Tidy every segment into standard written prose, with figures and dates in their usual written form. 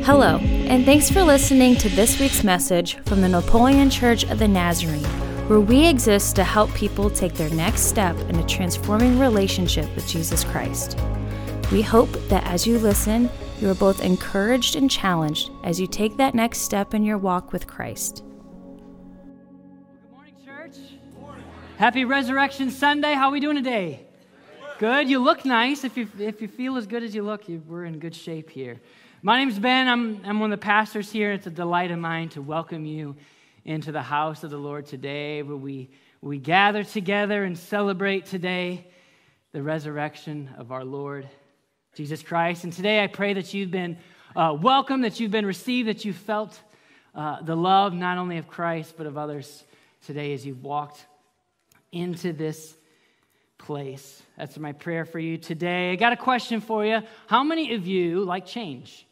Hello, and thanks for listening to this week's message from the Napoleon Church of the Nazarene, where we exist to help people take their next step in a transforming relationship with Jesus Christ. We hope that as you listen, you are both encouraged and challenged as you take that next step in your walk with Christ. Good morning, church. Happy Resurrection Sunday. How are we doing today? Good. You look nice. If you feel as good as you look, we're in good shape here. My name's Ben. I'm one of the pastors here. It's a delight of mine to welcome you into the house of the Lord today, where we gather together and celebrate today the resurrection of our Lord Jesus Christ. And today I pray that you've been welcomed, that you've been received, that you've felt the love not only of Christ but of others today as you've walked into this place. That's my prayer for you today. I got a question for you. How many of you like change?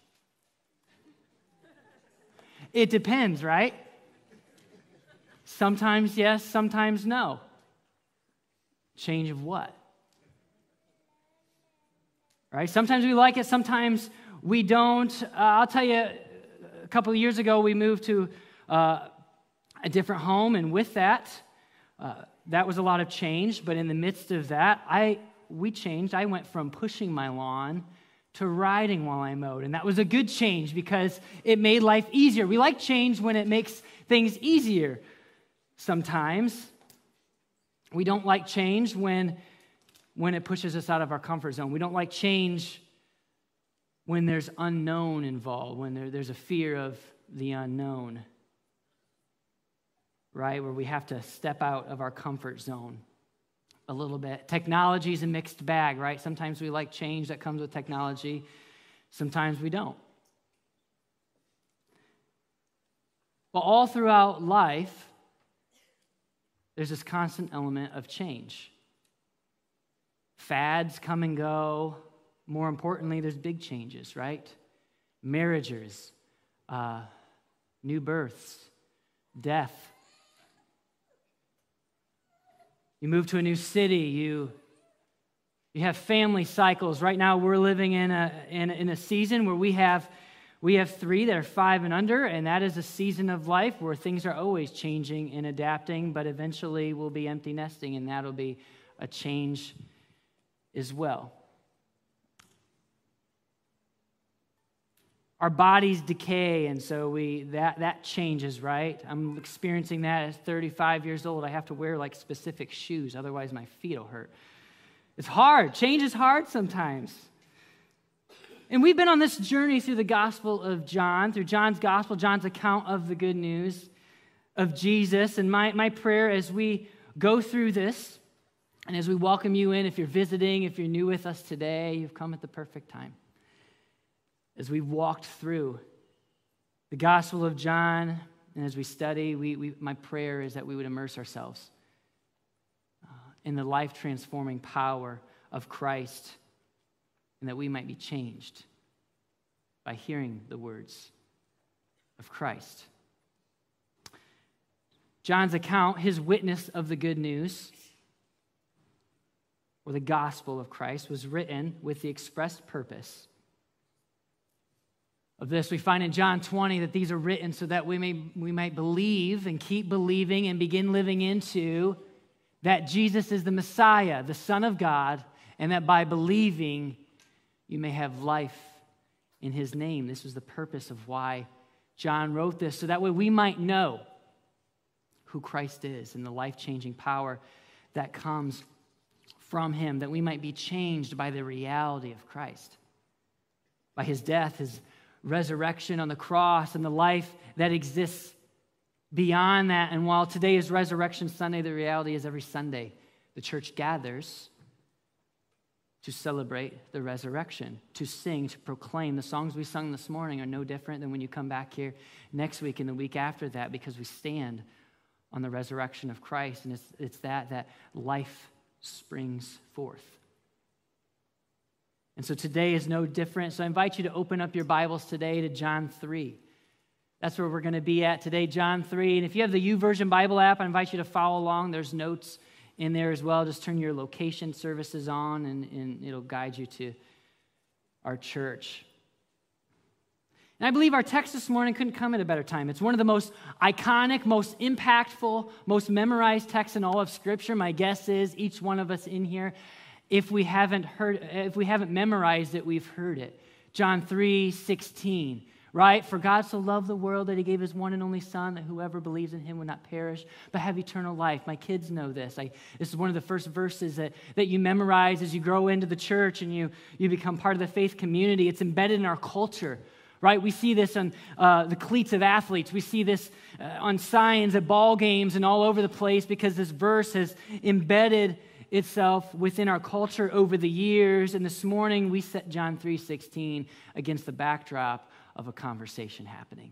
It depends, right? Sometimes yes, sometimes no. Change of what? Right? Sometimes we like it, sometimes we don't. I'll tell you, a couple of years ago, we moved to a different home, and with that, that was a lot of change. But in the midst of that, we changed. I went from pushing my lawn to riding while I mowed, and that was a good change because it made life easier. We like change when it makes things easier. Sometimes we don't like change when it pushes us out of our comfort zone. We don't like change when there's unknown involved, when there's a fear of the unknown, right? Where we have to step out of our comfort zone a little bit. Technology is a mixed bag, right? Sometimes we like change that comes with technology. Sometimes we don't. But all throughout life, there's this constant element of change. Fads come and go. More importantly, there's big changes, right? Marriages, new births, death. You move to a new city, you have family cycles. Right now we're living in a season where we have three that are 5 and under, and that is a season of life where things are always changing and adapting, but eventually we'll be empty nesting, and that'll be a change as well. Our bodies decay, and so that changes, right? I'm experiencing that at 35 years old. I have to wear like specific shoes, otherwise my feet will hurt. It's hard. Change is hard sometimes. And we've been on this journey through the Gospel of John, through John's Gospel, John's account of the good news of Jesus. And my prayer as we go through this, and as we welcome you in, if you're visiting, if you're new with us today, you've come at the perfect time. As we walked through the Gospel of John, and as we study, my prayer is that we would immerse ourselves in the life-transforming power of Christ, and that we might be changed by hearing the words of Christ. John's account, his witness of the good news, or the gospel of Christ, was written with the express purpose of this. We find in John 20 that these are written so that we might believe and keep believing and begin living into that Jesus is the Messiah, the Son of God, and that by believing you may have life in his name. This was the purpose of why John wrote this, so that way we might know who Christ is and the life-changing power that comes from him, that we might be changed by the reality of Christ, by his death, his resurrection on the cross, and the life that exists beyond that. And while today is Resurrection Sunday, the reality is every Sunday the church gathers to celebrate the resurrection, to sing, to proclaim. The songs we sung this morning are no different than when you come back here next week and the week after that, because we stand on the resurrection of Christ, and it's that life springs forth. And so today is no different. So I invite you to open up your Bibles today to John 3. That's where we're going to be at today, John 3. And if you have the YouVersion Bible app, I invite you to follow along. There's notes in there as well. Just turn your location services on, and it'll guide you to our church. And I believe our text this morning couldn't come at a better time. It's one of the most iconic, most impactful, most memorized texts in all of Scripture. My guess is each one of us in here, if we haven't memorized it, we've heard it. John 3:16, right? For God so loved the world that he gave his one and only Son, that whoever believes in him would not perish, but have eternal life. My kids know this. This is one of the first verses that you memorize as you grow into the church and you become part of the faith community. It's embedded in our culture. Right? We see this on the cleats of athletes. We see this on signs at ball games and all over the place because this verse has embedded itself within our culture over the years. And this morning we set John 3:16 against the backdrop of a conversation happening.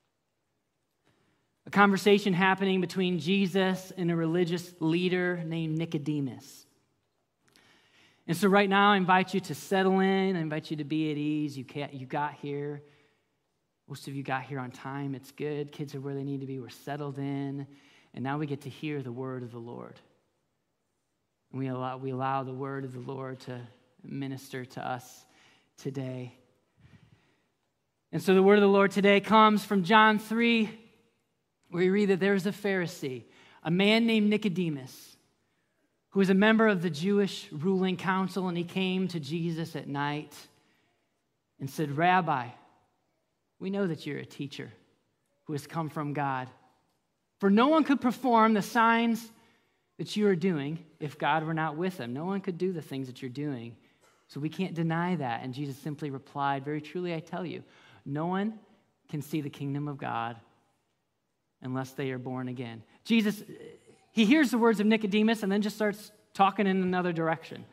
A conversation happening between Jesus and a religious leader named Nicodemus. And so right now, I invite you to settle in. I invite you to be at ease. You got here. Most of you got here on time. It's good. Kids are where they need to be. We're settled in. And now we get to hear the word of the Lord. And we allow the word of the Lord to minister to us today. And so the word of the Lord today comes from John 3, where we read that there was a Pharisee, a man named Nicodemus, who was a member of the Jewish ruling council, and he came to Jesus at night and said, Rabbi, we know that you're a teacher who has come from God. For no one could perform the signs that you are doing if God were not with him. No one could do the things that you're doing. So we can't deny that. And Jesus simply replied, very truly I tell you, no one can see the kingdom of God unless they are born again. Jesus, he hears the words of Nicodemus and then just starts talking in another direction.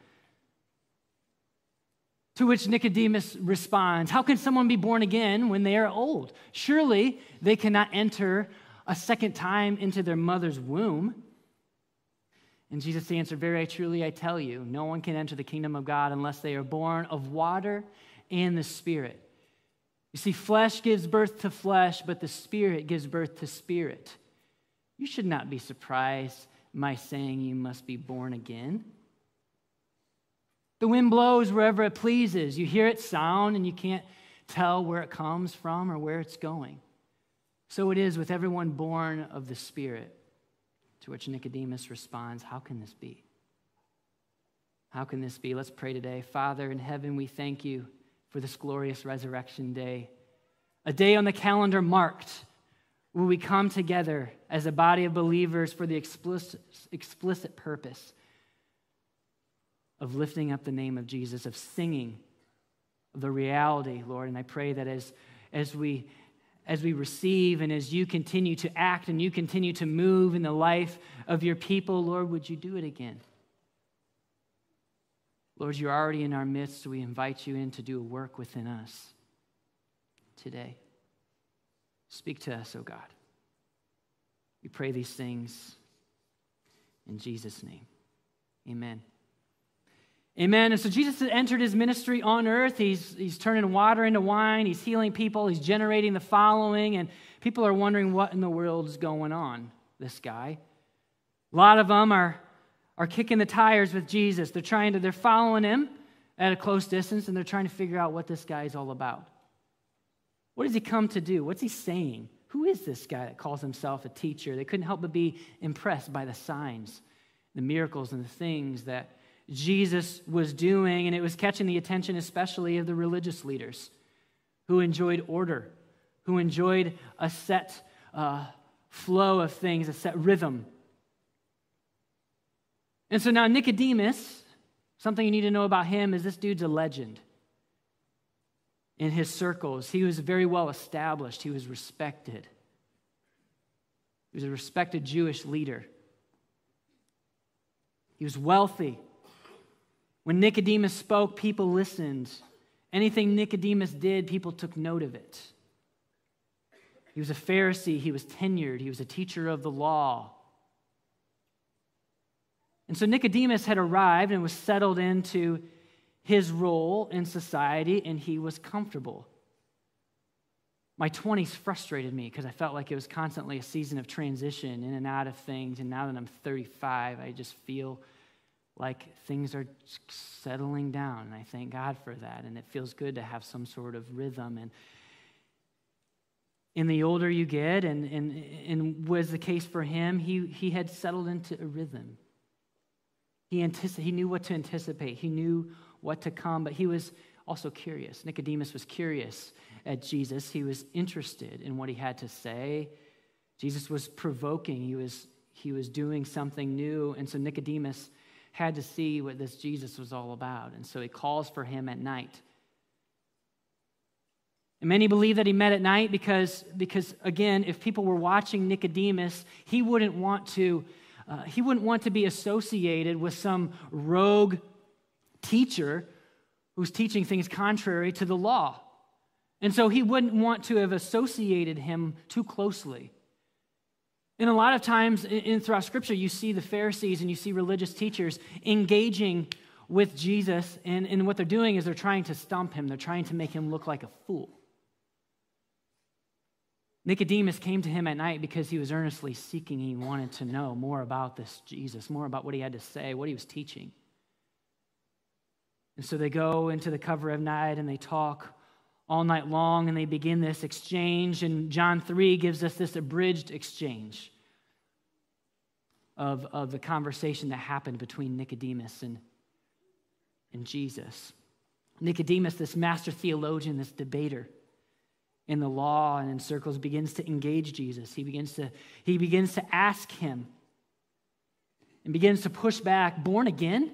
To which Nicodemus responds, how can someone be born again when they are old? Surely they cannot enter a second time into their mother's womb. And Jesus answered, very truly I tell you, no one can enter the kingdom of God unless they are born of water and the Spirit. You see, flesh gives birth to flesh, but the Spirit gives birth to spirit. You should not be surprised my saying you must be born again. The wind blows wherever it pleases. You hear its sound and you can't tell where it comes from or where it's going. So it is with everyone born of the Spirit. To which Nicodemus responds, how can this be? How can this be? Let's pray today. Father in heaven, we thank you for this glorious resurrection day. A day on the calendar marked where we come together as a body of believers for the explicit purpose of lifting up the name of Jesus, of singing the reality, Lord. And I pray that as we receive and as you continue to act and you continue to move in the life of your people, Lord, would you do it again? Lord, you're already in our midst, so we invite you in to do a work within us today. Speak to us, oh God. We pray these things in Jesus' name. Amen. Amen. And so Jesus has entered his ministry on earth. He's turning water into wine. He's healing people. He's generating the following. And people are wondering what in the world is going on, this guy. A lot of them are kicking the tires with Jesus. They're following him at a close distance, and they're trying to figure out what this guy is all about. What does he come to do? What's he saying? Who is this guy that calls himself a teacher? They couldn't help but be impressed by the signs, the miracles, and the things that Jesus was doing, and it was catching the attention especially of the religious leaders who enjoyed order, who enjoyed a set flow of things, a set rhythm. And so now Nicodemus, something you need to know about him is this dude's a legend. In his circles, he was very well established. He was respected. He was a respected Jewish leader. He was wealthy. When Nicodemus spoke, people listened. Anything Nicodemus did, people took note of it. He was a Pharisee. He was tenured. He was a teacher of the law. And so Nicodemus had arrived and was settled into his role in society, and he was comfortable. My 20s frustrated me because I felt like it was constantly a season of transition in and out of things, and now that I'm 35, I just feel like things are settling down, and I thank God for that, and it feels good to have some sort of rhythm. And the older you get, and was the case for him, he had settled into a rhythm. He knew what to anticipate. He knew what to come, but he was also curious. Nicodemus was curious at Jesus. He was interested in what he had to say. Jesus was provoking. He was doing something new, and so Nicodemus had to see what this Jesus was all about, and so he calls for him at night. And many believe that he met at night because again, if people were watching Nicodemus, he wouldn't want to be associated with some rogue teacher who's teaching things contrary to the law. And so he wouldn't want to have associated him too closely. And a lot of times throughout Scripture, you see the Pharisees and you see religious teachers engaging with Jesus, and what they're doing is they're trying to stump him. They're trying to make him look like a fool. Nicodemus came to him at night because he was earnestly seeking. He wanted to know more about this Jesus, more about what he had to say, what he was teaching. And so they go into the cover of night and they talk all night long and they begin this exchange. And John 3 gives us this abridged exchange of the conversation that happened between Nicodemus and Jesus. Nicodemus, this master theologian, this debater in the law and in circles, begins to engage Jesus. He begins to ask him and begins to push back. Born again?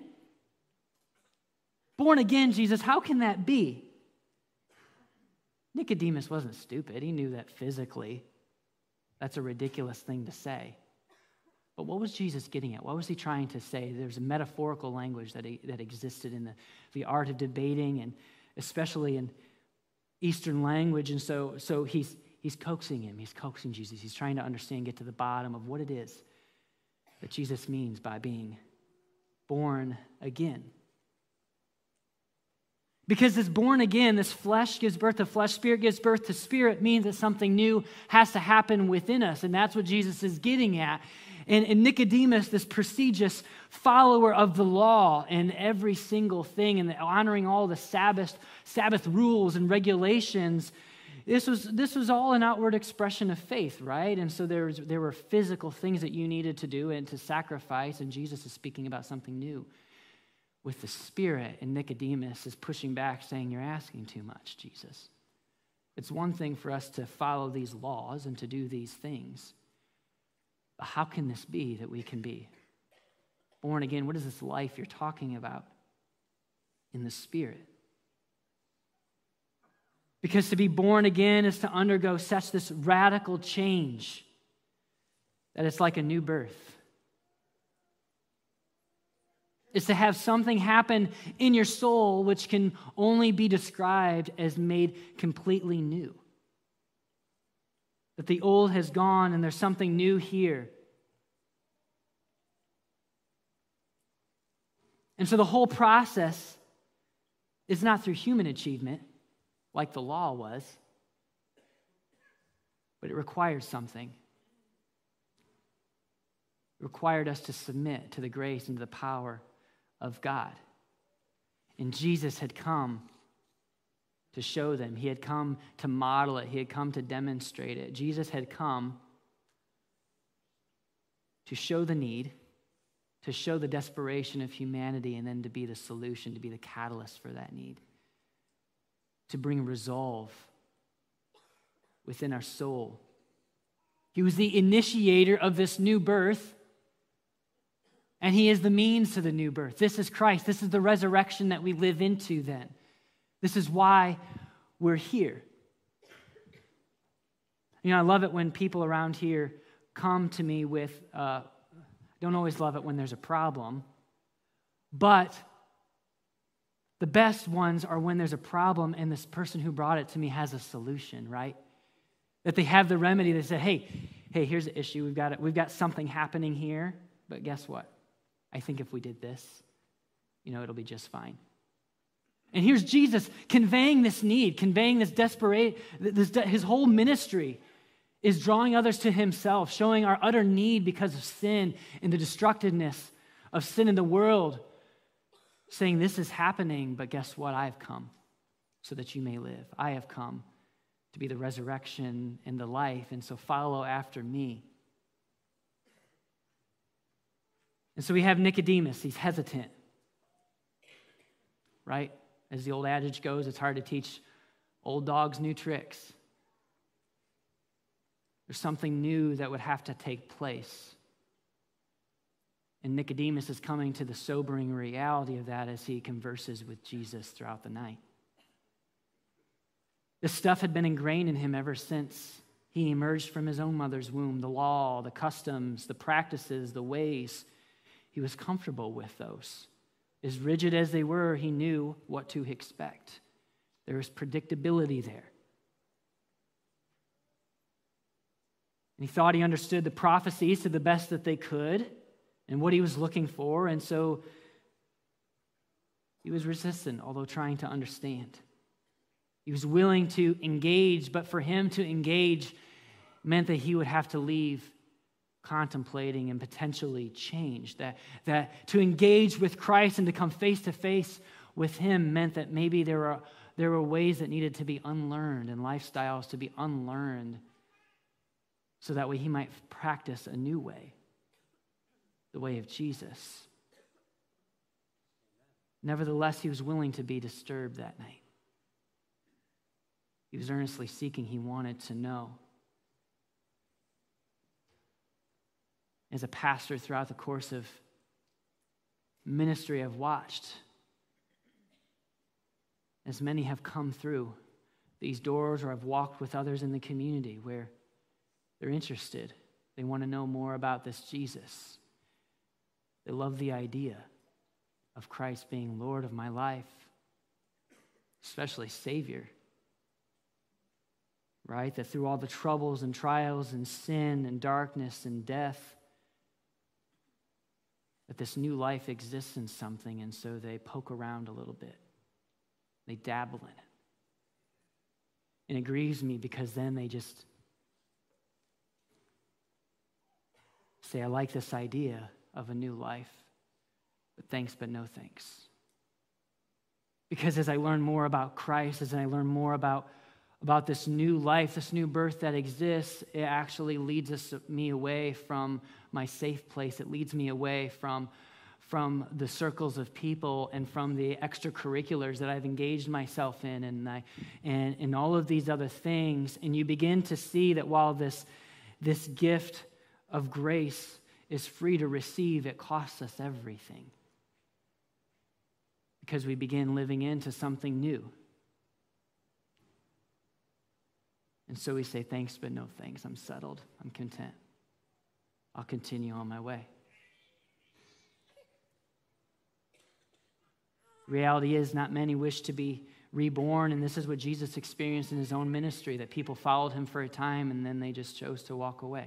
Born again, Jesus, how can that be? Nicodemus wasn't stupid. He knew that physically that's a ridiculous thing to say. But what was Jesus getting at? What was he trying to say? There's a metaphorical language that existed in the art of debating, and especially in Eastern language. And so he's coaxing him. He's coaxing Jesus. He's trying to understand, get to the bottom of what it is that Jesus means by being born again. Because this born again, this flesh gives birth to flesh, spirit gives birth to spirit, means that something new has to happen within us. And that's what Jesus is getting at. And Nicodemus, this prestigious follower of the law and every single thing, and honoring all the Sabbath rules and regulations, this was all an outward expression of faith, right? And so there were physical things that you needed to do and to sacrifice, and Jesus is speaking about something new with the Spirit, and Nicodemus is pushing back, saying, "You're asking too much, Jesus. It's one thing for us to follow these laws and to do these things, but how can this be that we can be born again? What is this life you're talking about in the Spirit?" Because to be born again is to undergo such this radical change that it's like a new birth. It's to have something happen in your soul which can only be described as made completely new. That the old has gone and there's something new here. And so the whole process is not through human achievement, like the law was, but it required something. It required us to submit to the grace and to the power of God. And Jesus had come to show them. He had come to model it. He had come to demonstrate it. Jesus had come to show the need, to show the desperation of humanity, and then to be the solution, to be the catalyst for that need, to bring resolve within our soul. He was the initiator of this new birth, and he is the means to the new birth. This is Christ. This is the resurrection that we live into then. This is why we're here. You know, I love it when people around here come to me with, don't always love it when there's a problem, but the best ones are when there's a problem and this person who brought it to me has a solution, right? That they have the remedy. They say, hey, here's the issue. We've got something happening here, but guess what? I think if we did this, it'll be just fine. And here's Jesus conveying this need, conveying this desperate, his whole ministry is drawing others to himself, showing our utter need because of sin and the destructiveness of sin in the world, saying this is happening, but guess what? I have come so that you may live. I have come to be the resurrection and the life, and so follow after me. And so we have Nicodemus. He's hesitant, right? As the old adage goes, it's hard to teach old dogs new tricks. There's something new that would have to take place. And Nicodemus is coming to the sobering reality of that as he converses with Jesus throughout the night. This stuff had been ingrained in him ever since he emerged from his own mother's womb. The law, the customs, the practices, the ways. He was comfortable with those. As rigid as they were, he knew what to expect. There was predictability there. And he thought he understood the prophecies to the best that they could and what he was looking for, and so he was resistant, although trying to understand. He was willing to engage, but for him to engage meant that he would have to leave contemplating and potentially change. That to engage with Christ and to come face to face with him meant that maybe there were ways that needed to be unlearned and lifestyles to be unlearned so that way he might practice a new way, the way of Jesus. Nevertheless, he was willing to be disturbed that night. He was earnestly seeking. He wanted to know. As a pastor throughout the course of ministry, I've watched as many have come through these doors, or I've walked with others in the community where they're interested. They want to know more about this Jesus. They love the idea of Christ being Lord of my life, especially Savior. Right? That through all the troubles and trials and sin and darkness and death, that this new life exists in something, and so they poke around a little bit. They dabble in it. And it grieves me because then they just say, I like this idea of a new life, but thanks, but no thanks. Because as I learn more about Christ, as I learn more about this new life, this new birth that exists, it actually leads me away from my safe place. It leads me away from the circles of people and from the extracurriculars that I've engaged myself in and all of these other things. And you begin to see that while this gift of grace is free to receive, it costs us everything. Because we begin living into something new. And so we say, thanks, but no thanks. I'm settled. I'm content. I'll continue on my way. Reality is, not many wish to be reborn, and this is what Jesus experienced in his own ministry, that people followed him for a time, and then they just chose to walk away.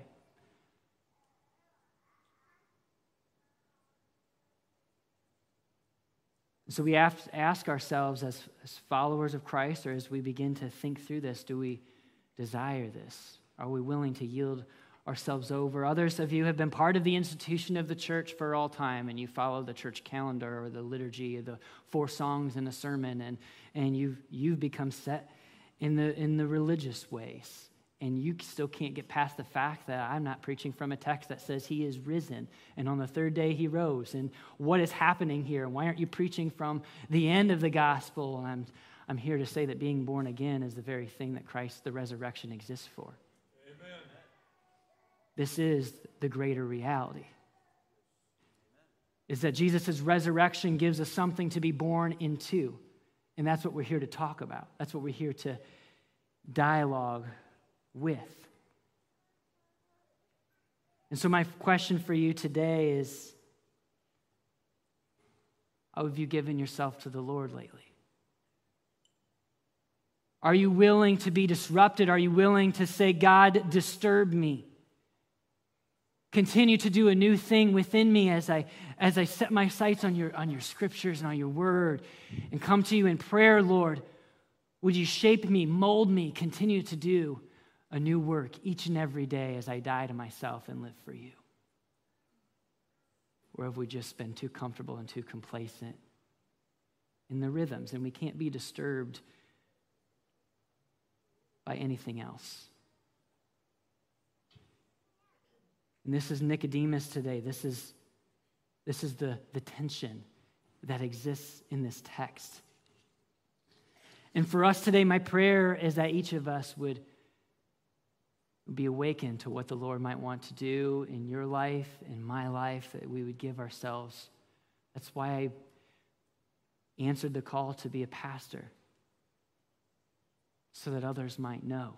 So we have to ask ourselves as followers of Christ, or as we begin to think through this, do we desire this? Are we willing to yield ourselves over? Others of you have been part of the institution of the church for all time, and you follow the church calendar or the liturgy, or the 4 songs in a sermon, and you've become set in the religious ways, and you still can't get past the fact that I'm not preaching from a text that says he is risen, and on the 3rd day he rose, and what is happening here? And why aren't you preaching from the end of the gospel? And I'm here to say that being born again is the very thing that Christ, the resurrection, exists for. Amen. This is the greater reality. Is that Jesus' resurrection gives us something to be born into. And that's what we're here to talk about. That's what we're here to dialogue with. And so my question for you today is, how have you given yourself to the Lord lately? Are you willing to be disrupted? Are you willing to say, God, disturb me? Continue to do a new thing within me as I set my sights on your scriptures and on your word and come to you in prayer, Lord. Would you shape me, mold me, continue to do a new work each and every day as I die to myself and live for you? Or have we just been too comfortable and too complacent in the rhythms, and we can't be disturbed by anything else. And this is Nicodemus today. This is the tension that exists in this text. And for us today, my prayer is that each of us would be awakened to what the Lord might want to do in your life, in my life, that we would give ourselves. That's why I answered the call to be a pastor, so that others might know.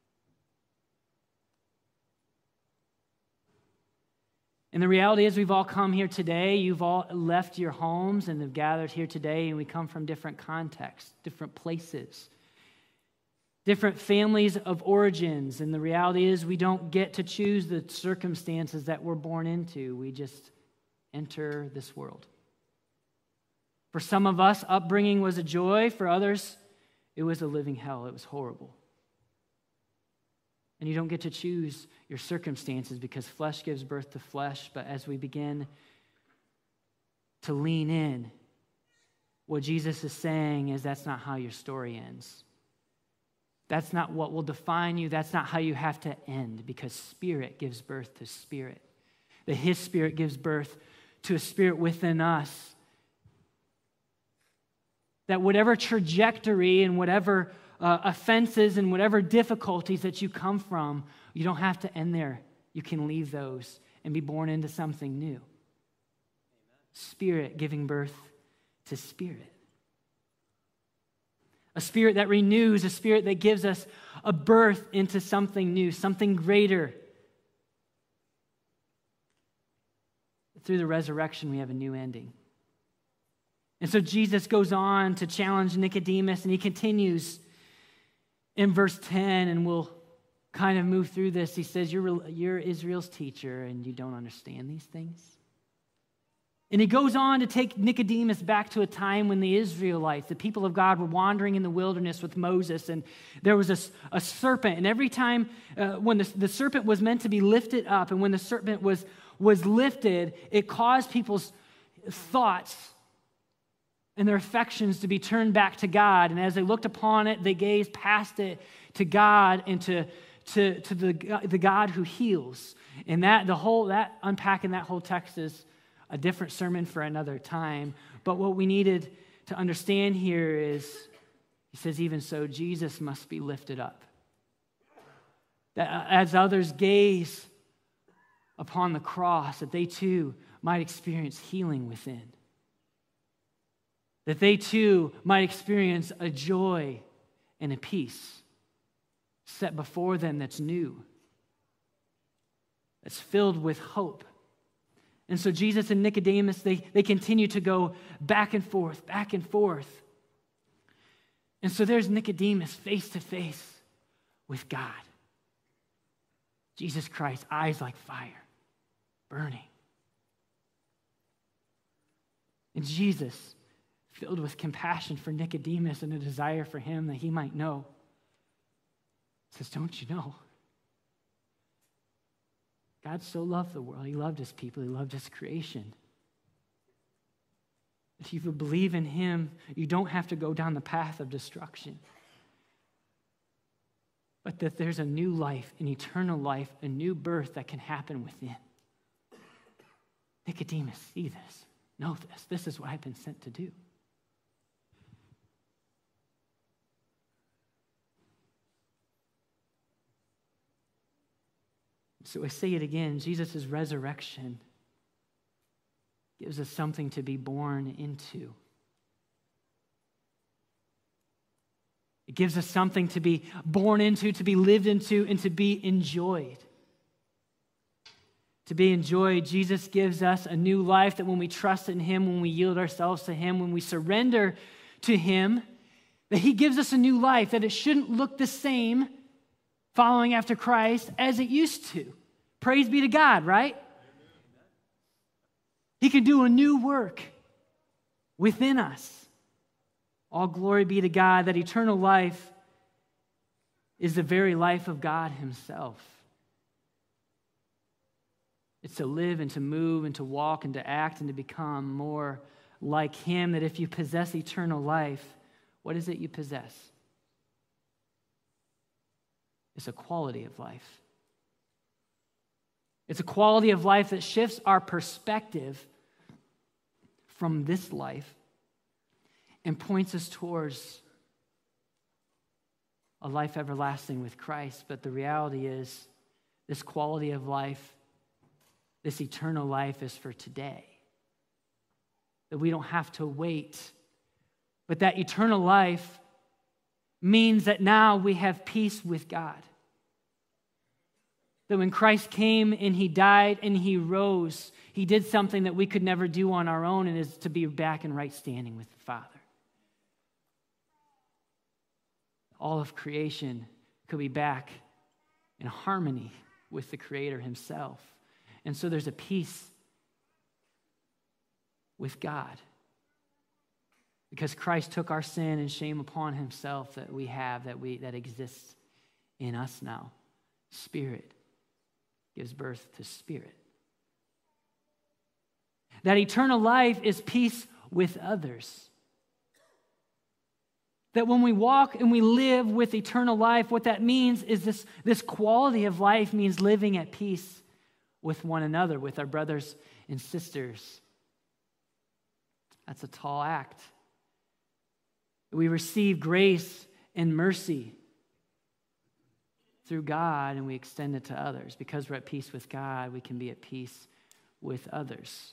And the reality is we've all come here today. You've all left your homes and have gathered here today, and we come from different contexts, different places, different families of origins. And the reality is we don't get to choose the circumstances that we're born into. We just enter this world. For some of us, upbringing was a joy. For others, it was a living hell. It was horrible. And you don't get to choose your circumstances because flesh gives birth to flesh. But as we begin to lean in, what Jesus is saying is that's not how your story ends. That's not what will define you. That's not how you have to end, because spirit gives birth to spirit. That his spirit gives birth to a spirit within us. That whatever trajectory and whatever offenses and whatever difficulties that you come from, you don't have to end there. You can leave those and be born into something new. Amen. Spirit giving birth to spirit. A spirit that renews, a spirit that gives us a birth into something new, something greater. Through the resurrection, we have a new ending. And so Jesus goes on to challenge Nicodemus, and he continues in verse 10, and we'll kind of move through this. He says, you're Israel's teacher, and you don't understand these things? And he goes on to take Nicodemus back to a time when the Israelites, the people of God, were wandering in the wilderness with Moses, and there was a serpent. And every time when the serpent was meant to be lifted up, and when the serpent was lifted, it caused people's thoughts and their affections to be turned back to God. And as they looked upon it, they gazed past it to God and to the God who heals. And that unpacking that whole text is a different sermon for another time. But what we needed to understand here is, he says, even so, Jesus must be lifted up. That as others gaze upon the cross, that they too might experience healing within. That they too might experience a joy and a peace set before them that's new, that's filled with hope. And so Jesus and Nicodemus, they continue to go back and forth, back and forth. And so there's Nicodemus face to face with God. Jesus Christ, eyes like fire, burning. And Jesus, filled with compassion for Nicodemus and a desire for him that he might know, says, don't you know? God so loved the world. He loved his people. He loved his creation. If you believe in him, you don't have to go down the path of destruction. But that there's a new life, an eternal life, a new birth that can happen within. Nicodemus, see this, know this. This is what I've been sent to do. So I say it again, Jesus' resurrection gives us something to be born into. It gives us something to be born into, to be lived into, and to be enjoyed. To be enjoyed, Jesus gives us a new life that when we trust in him, when we yield ourselves to him, when we surrender to him, that he gives us a new life, that it shouldn't look the same following after Christ as it used to. Praise be to God, right? He can do a new work within us. All glory be to God. That eternal life is the very life of God himself. It's to live and to move and to walk and to act and to become more like him. That if you possess eternal life, what is it you possess? It's a quality of life. It's a quality of life that shifts our perspective from this life and points us towards a life everlasting with Christ. But the reality is, this quality of life, this eternal life is for today. That we don't have to wait. But that eternal life means that now we have peace with God. That when Christ came and he died and he rose, he did something that we could never do on our own, and is to be back in right standing with the Father. All of creation could be back in harmony with the Creator himself. And so there's a peace with God, because Christ took our sin and shame upon himself that we have, that exists in us now. Spirit gives birth to spirit. That eternal life is peace with others. That when we walk and we live with eternal life, what that means is this quality of life means living at peace with one another, with our brothers and sisters. That's a tall act. We receive grace and mercy through God, and we extend it to others. Because we're at peace with God, we can be at peace with others.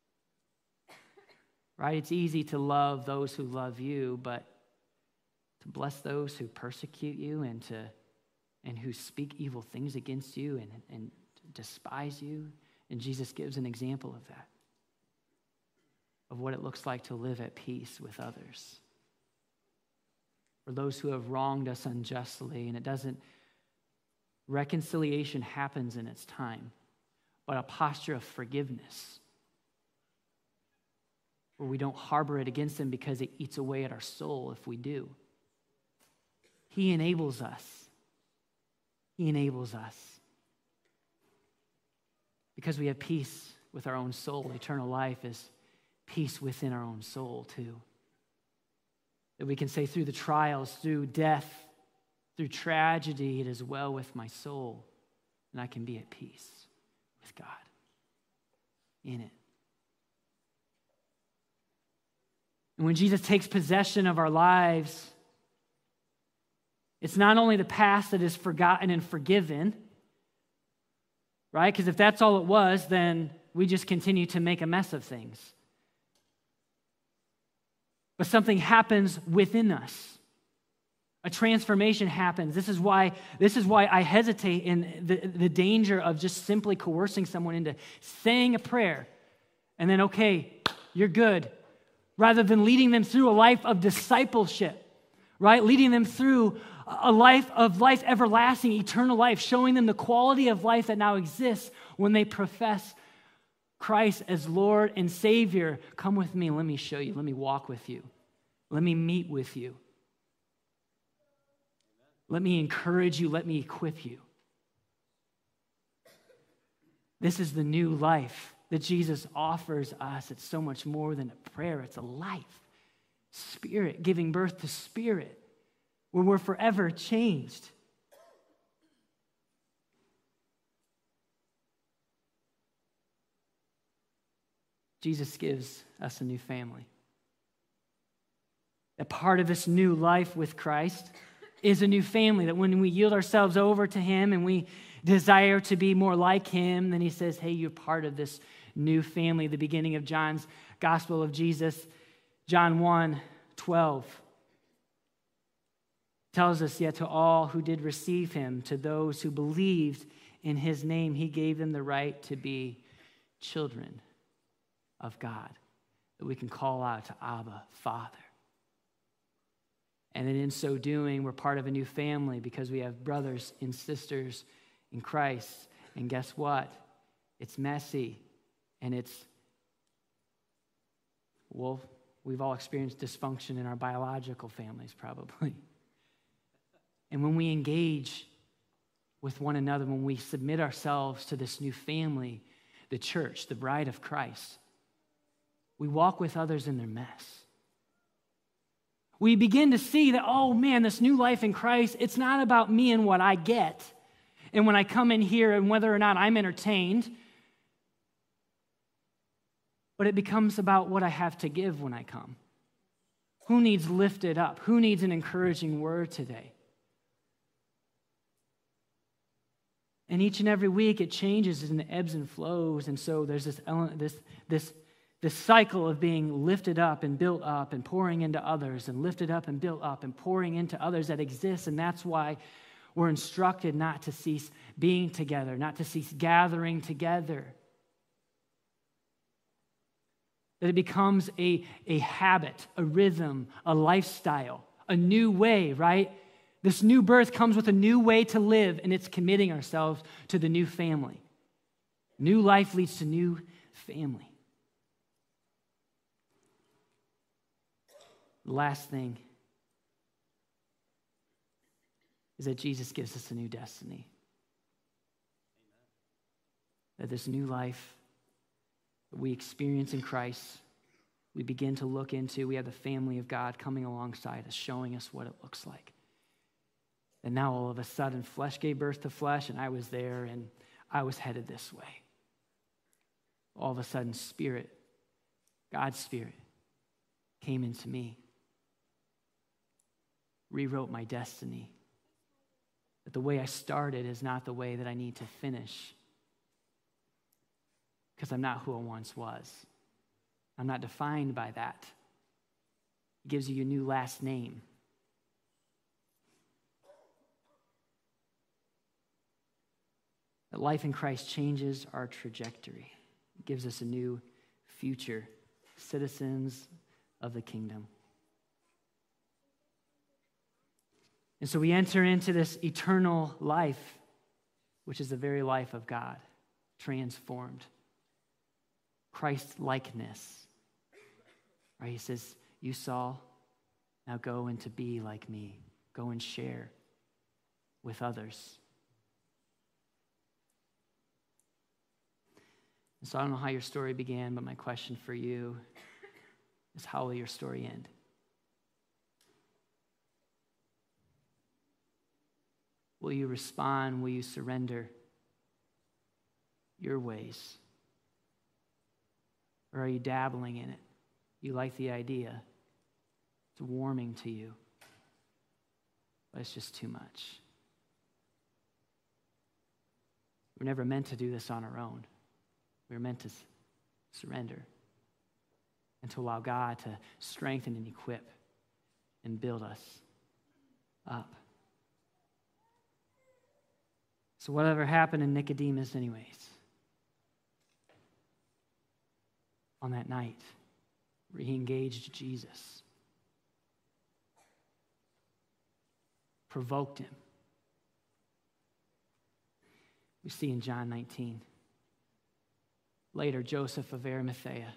Right? It's easy to love those who love you, but to bless those who persecute you and who speak evil things against you and despise you. And Jesus gives an example of that, of what it looks like to live at peace with others. For those who have wronged us unjustly, and reconciliation happens in its time, but a posture of forgiveness, where we don't harbor it against them because it eats away at our soul if we do. He enables us. He enables us. Because we have peace with our own soul. Eternal life is peace within our own soul too. That we can say, through the trials, through death, through tragedy, it is well with my soul, and I can be at peace with God in it. And when Jesus takes possession of our lives, it's not only the past that is forgotten and forgiven, right? Because if that's all it was, then we just continue to make a mess of things. But something happens within us. A transformation happens. This is why I hesitate in the danger of just simply coercing someone into saying a prayer and then, okay, you're good, rather than leading them through a life of discipleship, right? Leading them through a life of life everlasting, eternal life, showing them the quality of life that now exists when they profess Christ as Lord and Savior. Come with me, let me show you, let me walk with you, let me meet with you. Let me encourage you, let me equip you. This is the new life that Jesus offers us. It's so much more than a prayer, it's a life. Spirit, giving birth to spirit, where we're forever changed. Jesus gives us a new family. A part of this new life with Christ is a new family, that when we yield ourselves over to him and we desire to be more like him, then he says, hey, you're part of this new family. The beginning of John's Gospel of Jesus, John 1:12, tells us, yet to all who did receive him, to those who believed in his name, he gave them the right to be children of God, that we can call out to Abba, Father. And in so doing, we're part of a new family because we have brothers and sisters in Christ. And guess what? It's messy, and we've all experienced dysfunction in our biological families probably. And when we engage with one another, when we submit ourselves to this new family, the church, the bride of Christ, we walk with others in their mess. We begin to see that, oh man, this new life in Christ, it's not about me and what I get. And when I come in here and whether or not I'm entertained, but it becomes about what I have to give when I come. Who needs lifted up? Who needs an encouraging word today? And each and every week it changes and it ebbs and flows. And so there's this cycle of being lifted up and built up and pouring into others and lifted up and built up and pouring into others that exists. And that's why we're instructed not to cease being together, not to cease gathering together. That it becomes a habit, a rhythm, a lifestyle, a new way, right? This new birth comes with a new way to live, and it's committing ourselves to the new family. New life leads to new family. The last thing is that Jesus gives us a new destiny. That this new life that we experience in Christ, we begin to look into, we have the family of God coming alongside us, showing us what it looks like. And now all of a sudden, flesh gave birth to flesh, and I was there, and I was headed this way. All of a sudden, Spirit, God's Spirit, came into me, rewrote my destiny. That the way I started is not the way that I need to finish. Because I'm not who I once was. I'm not defined by that. It gives you your new last name. That life in Christ changes our trajectory. It gives us a new future, citizens of the kingdom. And so we enter into this eternal life, which is the very life of God, transformed. Christ-likeness. Right? He says, you Saul, now go and to be like me. Go and share with others. And so I don't know how your story began, but my question for you is, how will your story end? Will you respond? Will you surrender your ways? Or are you dabbling in it? You like the idea. It's warming to you. But it's just too much. We're never meant to do this on our own. We're meant to surrender and to allow God to strengthen and equip and build us up. So whatever happened in Nicodemus anyways, on that night where he engaged Jesus, provoked him. We see in John 19. Later, Joseph of Arimathea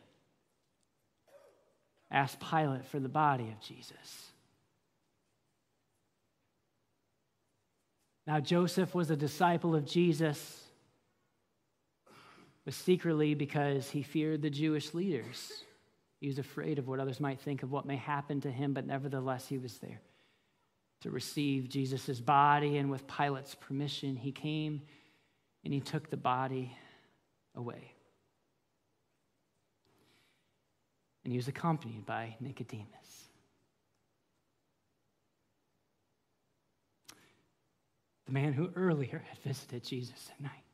asked Pilate for the body of Jesus. Now, Joseph was a disciple of Jesus, but secretly because he feared the Jewish leaders. He was afraid of what others might think of what may happen to him, but nevertheless, he was there to receive Jesus' body, and with Pilate's permission, he came and he took the body away. And he was accompanied by Nicodemus. The man who earlier had visited Jesus at night.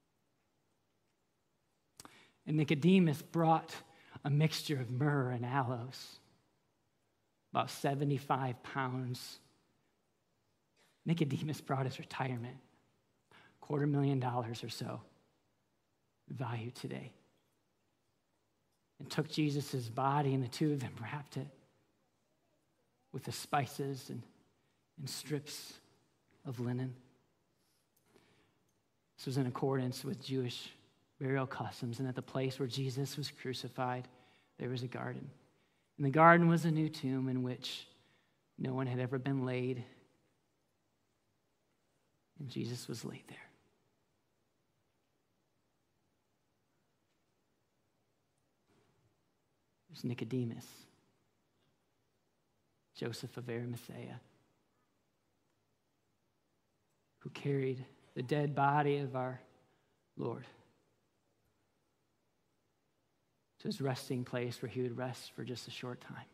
And Nicodemus brought a mixture of myrrh and aloes, about 75 pounds. Nicodemus brought his retirement, $250,000 or so, value today. And took Jesus' body, and the two of them wrapped it with the spices and strips of linen. This was in accordance with Jewish burial customs, and at the place where Jesus was crucified, there was a garden. And the garden was a new tomb in which no one had ever been laid, and Jesus was laid there. There's Nicodemus. Joseph of Arimathea, who carried the dead body of our Lord to his resting place where he would rest for just a short time.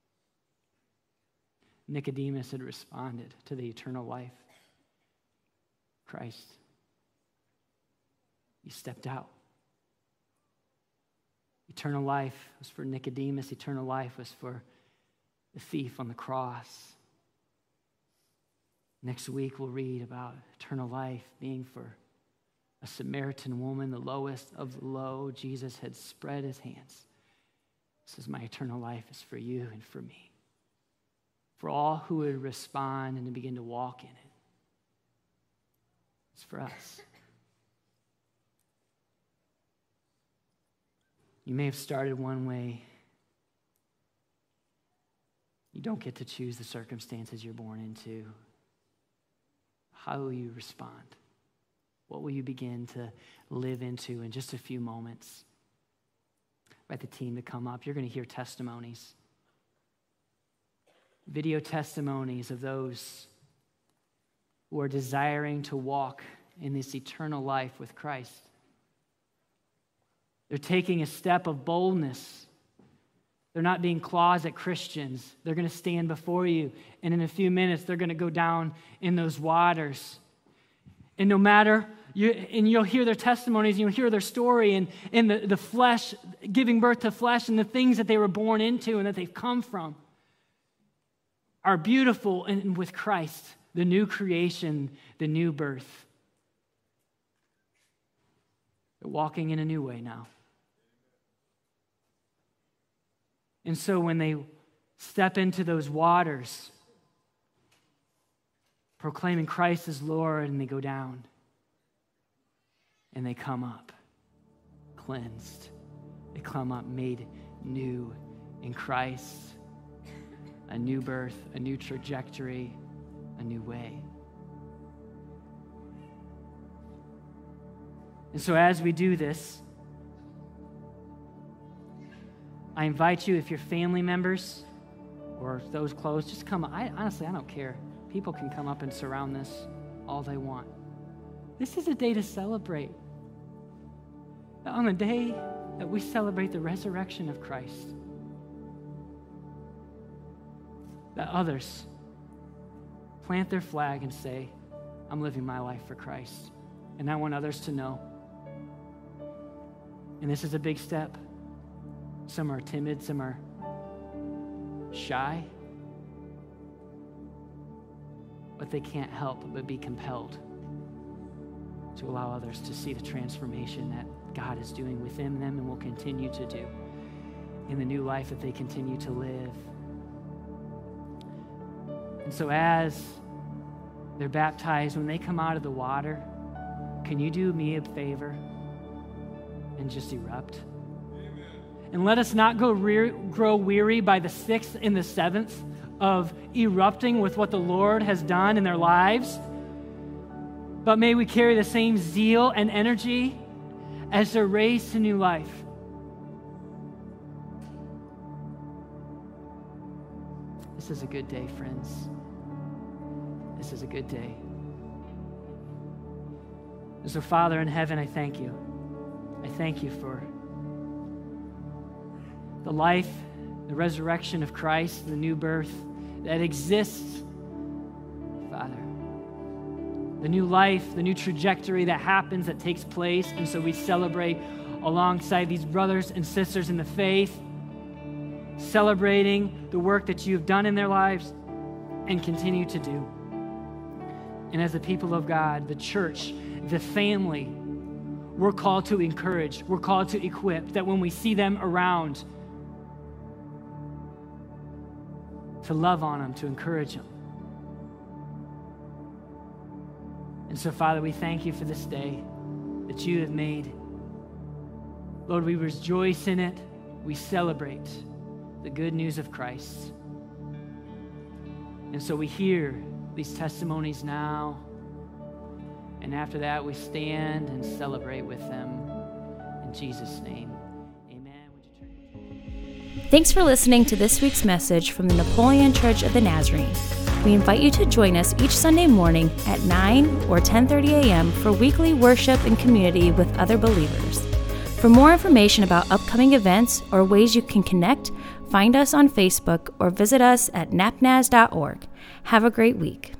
Nicodemus had responded to the eternal life. Christ, he stepped out. Eternal life was for Nicodemus. Eternal life was for the thief on the cross. Next week, we'll read about eternal life being for a Samaritan woman, the lowest of the low. Jesus had spread his hands. He says, my eternal life is for you and for me, for all who would respond and to begin to walk in it. It's for us. You may have started one way. You don't get to choose the circumstances you're born into. How will you respond? What will you begin to live into in just a few moments? Invite the team to come up. You're going to hear testimonies. Video testimonies of those who are desiring to walk in this eternal life with Christ. They're taking a step of boldness. They're not being closet Christians. They're going to stand before you, and in a few minutes, they're going to go down in those waters. And no matter, you'll hear their testimonies, and you'll hear their story, and the flesh, giving birth to flesh, and the things that they were born into and that they've come from are beautiful, and with Christ, the new creation, the new birth. They're walking in a new way now. And so when they step into those waters, proclaiming Christ as Lord, and they go down, and they come up cleansed. They come up made new in Christ. A new birth, a new trajectory, a new way. And so as we do this, I invite you, if you're family members or those close, just come. Honestly, I don't care. People can come up and surround this all they want. This is a day to celebrate. On the day that we celebrate the resurrection of Christ, that others plant their flag and say, I'm living my life for Christ. And I want others to know. And this is a big step. Some are timid, some are shy. But they can't help but be compelled to allow others to see the transformation that God is doing within them and will continue to do in the new life that they continue to live. And so as they're baptized, when they come out of the water, can you do me a favor and just erupt? Amen. And let us not grow weary by the 6th and the 7th of erupting with what the Lord has done in their lives, but may we carry the same zeal and energy as they're raised to new life. This is a good day, friends. This is a good day. And so, Father in heaven, I thank you. I thank you for the life, the resurrection of Christ, the new birth that exists, Father. The new life, the new trajectory that happens, that takes place. And so we celebrate alongside these brothers and sisters in the faith, celebrating the work that you have done in their lives and continue to do. And as the people of God, the church, the family, we're called to encourage, we're called to equip, that when we see them around, to love on them, to encourage them. And so, Father, we thank you for this day that you have made. Lord, we rejoice in it. We celebrate the good news of Christ. And so we hear these testimonies now, and after that we stand and celebrate with them. In Jesus' name, amen. Would you turn? Thanks for listening to this week's message from the Napoleon Church of the Nazarene. We invite you to join us each Sunday morning at 9 or 10:30 a.m. for weekly worship and community with other believers. For more information about upcoming events or ways you can connect, find us on Facebook or visit us at napnaz.org. Have a great week.